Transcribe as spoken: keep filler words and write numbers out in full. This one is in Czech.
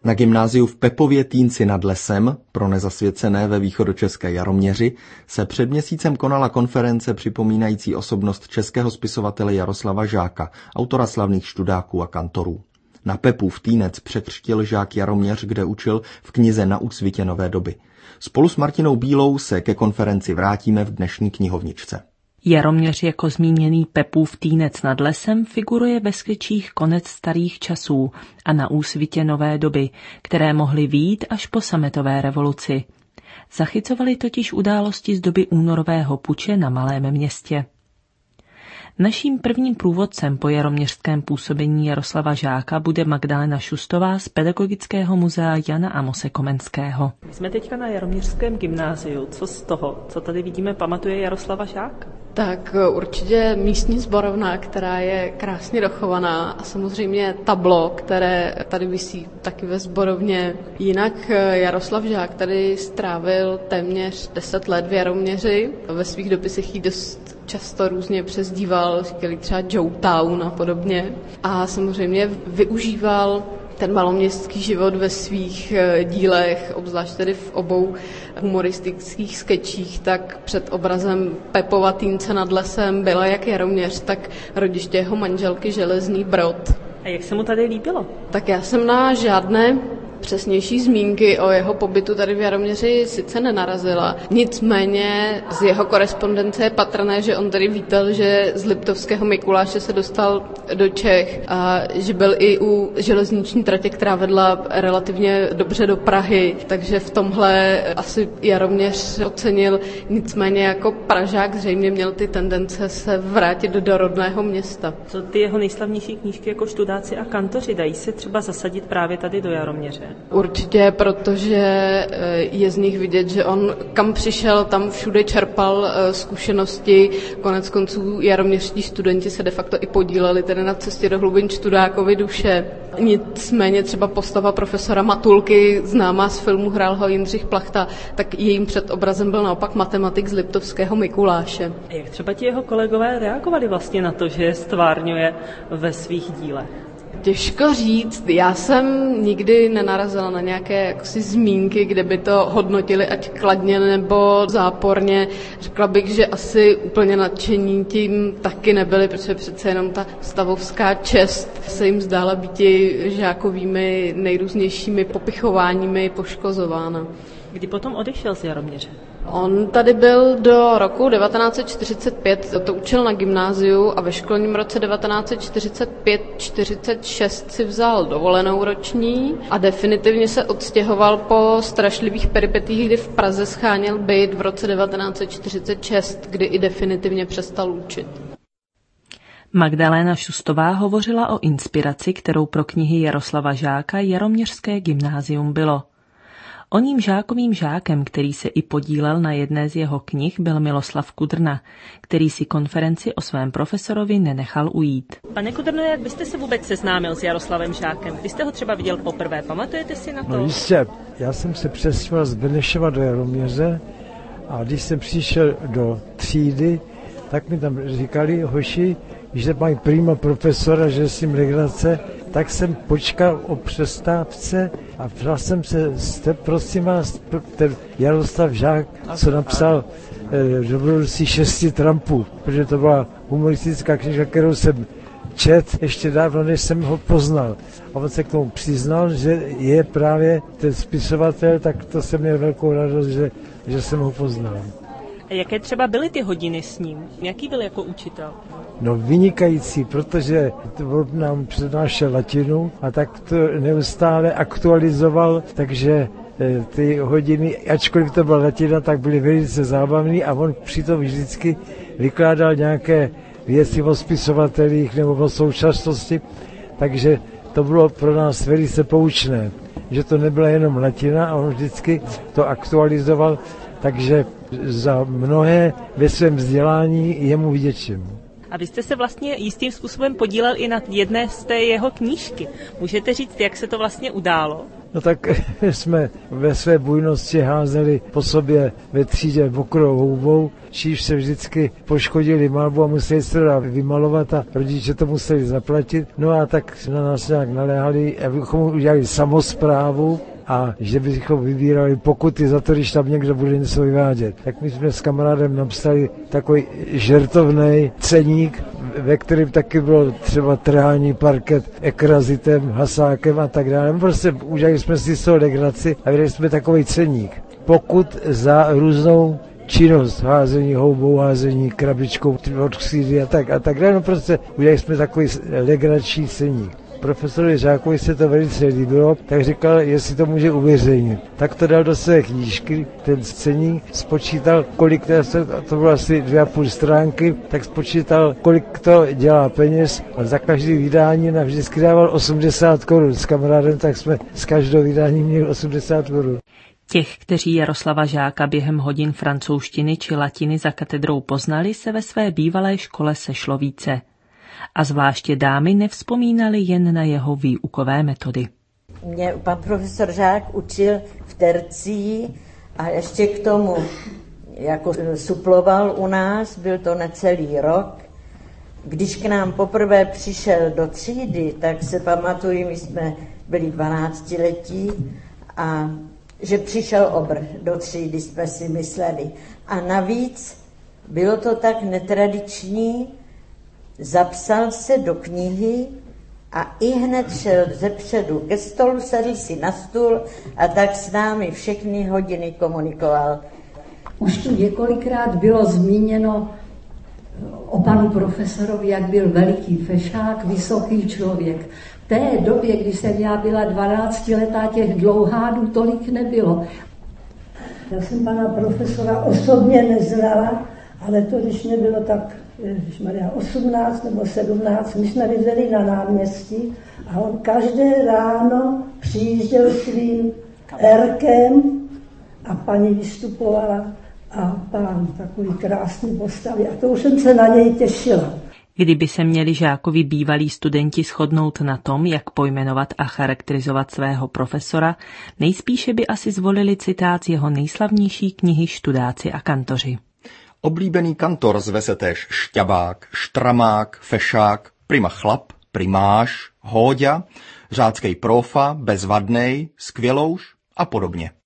Na gymnáziu v Pepově Týnci nad Lesem, pro nezasvěcené ve východočeské Jaroměři, se před měsícem konala konference připomínající osobnost českého spisovatele Jaroslava Žáka, autora slavných Študáků a kantorů. Na Pepův Týnec překřtil žák Jaroměř, kde učil v knize Na úsvitě nové doby. Spolu s Martinou Bílou se ke konferenci vrátíme v dnešní knihovničce. Jaroměř jako zmíněný Pepův Týnec nad Lesem figuruje ve skečích Konec starých časů a Na úsvitě nové doby, které mohly vyjít až po sametové revoluci. Zachycovali totiž události z doby únorového puče na malém městě. Naším prvním průvodcem po jaroměřském působení Jaroslava Žáka bude Magdalena Šustová z Pedagogického muzea Jana Amose Komenského. My jsme teďka na Jaroměřském gymnáziu. Co z toho, co tady vidíme, pamatuje Jaroslava Žáka? Tak určitě místní sborovna, která je krásně dochovaná, a samozřejmě tablo, které tady visí taky ve sborovně. Jinak Jaroslav Žák tady strávil téměř deset let v Jaroměři. Ve svých dopisech jí dost často různě přezdíval, říkali třeba Joe Town a podobně. A samozřejmě využíval ten maloměstský život ve svých dílech, obzvlášť tedy v obou humoristických skečích, tak před obrazem Pepova Týnce nad Lesem byla jak Jaroměř, tak rodiště jeho manželky Železný Brod. A jak se mu tady líbilo? Tak já jsem na žádné přesnější zmínky o jeho pobytu tady v Jaroměři sice nenarazila. Nicméně z jeho korespondence je patrné, že on tady vítal, že z Liptovského Mikuláše se dostal do Čech a že byl i u železniční tratě, která vedla relativně dobře do Prahy, takže v tomhle asi Jaroměř ocenil. Nicméně jako Pražák zřejmě měl ty tendence se vrátit do rodného města. Co ty jeho nejslavnější knížky jako Študáci a kantoři, dají se třeba zasadit právě tady do Jaroměře? Určitě, protože je z nich vidět, že on kam přišel, tam všude čerpal zkušenosti. Konec konců jaroměřští studenti se de facto i podíleli tedy na cestě do hlubin Študákovy duše. Nicméně třeba postava profesora Matulky, známá z filmu, hrál ho Jindřich Plachta, tak jejím předobrazem byl naopak matematik z Liptovského Mikuláše. A jak třeba ti jeho kolegové reagovali vlastně na to, že je stvárňuje ve svých dílech? Těžko říct, já jsem nikdy nenarazila na nějaké jaksi zmínky, kde by to hodnotili ať kladně nebo záporně. Řekla bych, že asi úplně nadšení tím taky nebyli, protože přece jenom ta stavovská čest se jim zdála být žákovými nejrůznějšími popichováními poškozována. Kdy potom odešel z Jaroměře? On tady byl do roku devatenáct set čtyřicet pět, to učil na gymnáziu a ve školním roce devatenáct set čtyřicet pět čtyřicet šest si vzal dovolenou roční a definitivně se odstěhoval po strašlivých peripetích, kdy v Praze scháněl byt v roce devatenáct set čtyřicet šest, kdy i definitivně přestal učit. Magdalena Šustová hovořila o inspiraci, kterou pro knihy Jaroslava Žáka Jaroměřské gymnázium bylo. Oním Žákovým žákem, který se i podílel na jedné z jeho knih, byl Miloslav Kudrna, který si konferenci o svém profesorovi nenechal ujít. Pane Kudrno, jak byste se vůbec seznámil s Jaroslavem Žákem? Vy jste ho třeba viděl poprvé, pamatujete si na to? No jistě, já jsem se přestěhoval z Benešova do Jaroměře a když jsem přišel do třídy, tak mi tam říkali hoši, že mají prima profesora, že s ním legrace, tak jsem počkal o přestávce a ptal jsem se, jste prosím vás, ten Jaroslav Žák, co napsal eh, Dobrodružství šesti trampů, protože to byla humoristická knižka, kterou jsem čet ještě dávno, než jsem ho poznal. A on se k tomu přiznal, že je právě ten spisovatel, tak to jsem měl velkou radost, že, že jsem ho poznal. A jaké třeba byly ty hodiny s ním? Jaký byl jako učitel? No vynikající, protože on nám přednášel latinu a tak to neustále aktualizoval, takže ty hodiny, ačkoliv to byla latina, tak byly velice zábavné a on přitom vždycky vykládal nějaké věci o spisovatelích nebo o současnosti, takže to bylo pro nás velice poučné, že to nebyla jenom latina a on vždycky to aktualizoval, takže za mnohé ve svém vzdělání jemu vděčím. A A vy jste se vlastně jistým způsobem podílel i na jedné z té jeho knížky. Můžete říct, jak se to vlastně událo? No tak jsme ve své bujnosti házeli po sobě ve třídě mokrou houbou, číž se vždycky poškodili malbu a museli se to vymalovat a rodiče to museli zaplatit. No a tak na nás nějak naléhali, abychom udělali samosprávu a že bychom vybírali pokuty za to, když tam někdo bude něco vyvádět. Tak my jsme s kamarádem napsali takový žertovnej ceník, ve kterém taky bylo třeba trhání parket ekrazitem, hasákem a tak dále. Prostě udělali jsme si z toho legraci a vydali jsme takový ceník. Pokud za různou činnost, házení houbou, házení krabičkou od křídy a tak a tak dále. No prostě udělali jsme takový legrační ceník. Profesorovi Žákovi se to velice líbilo, tak říkal, jestli to může uveřejnit. Tak to dal do své knížky, ten ceník, spočítal, kolik to, to bylo asi dvě a půl stránky, tak spočítal, kolik to dělá peněz a za každý vydání nám vždycky dával osmdesát korun. S kamarádem tak jsme s každou vydání měli osmdesát korun. Těch, kteří Jaroslava Žáka během hodin francouzštiny či latiny za katedrou poznali, se ve své bývalé škole sešlo více. A zvláště dámy nevzpomínali jen na jeho výukové metody. Mě pan profesor Žák učil v tercii a ještě k tomu jako suploval u nás, byl to necelý rok. Když k nám poprvé přišel do třídy, tak se pamatuju, my jsme byli dvanáctiletí a že přišel obr do třídy, jsme si mysleli. A navíc bylo to tak netradiční, zapsal se do knihy a i hned šel zepředu ke stolu, sedl si na stůl a tak s námi všechny hodiny komunikoval. Už tu několikrát bylo zmíněno o panu profesorovi, jak byl veliký fešák, vysoký člověk. V té době, kdy jsem já byla dvanáctiletá, těch dlouhádů tolik nebylo. Já jsem pana profesora osobně neznala, ale to, když mě bylo tak ježišmarja, osmnáct nebo sedmnáct, my jsme bydleli na náměstí a on každé ráno přijížděl svým erkem a paní vystupovala a pán takový krásný postavy a to už jsem se na něj těšila. Kdyby se měli Žákovi bývalí studenti shodnout na tom, jak pojmenovat a charakterizovat svého profesora, nejspíše by asi zvolili citát z jeho nejslavnější knihy Študáci a kantoři. Oblíbený kantor zve se též šťabák, štramák, fešák, prima chlap, primáš, hóďa, řáckej prófa, bezvadnej, skvělouš a podobně.